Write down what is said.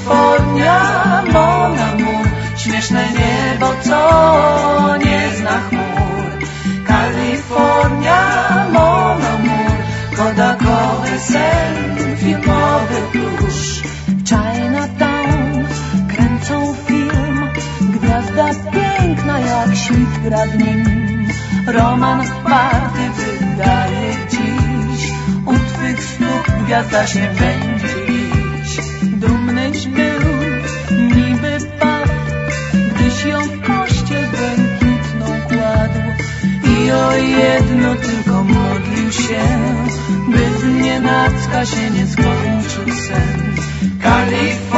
Kalifornia, mon amour, śmieszne niebo, co nie zna chmur. Kalifornia, mon amour, kodakowy sen, filmowy plusz. Chinatown kręcą film, gwiazda piękna jak świt gra w nim. Roman warty wydaje dziś, u twych stóp gwiazda się będzie iść. Dumnyś był, niby paw, gdyś ją w kościel błękitną kładł. I o jedno tylko modlił się, by znienacka się nie skończył sen.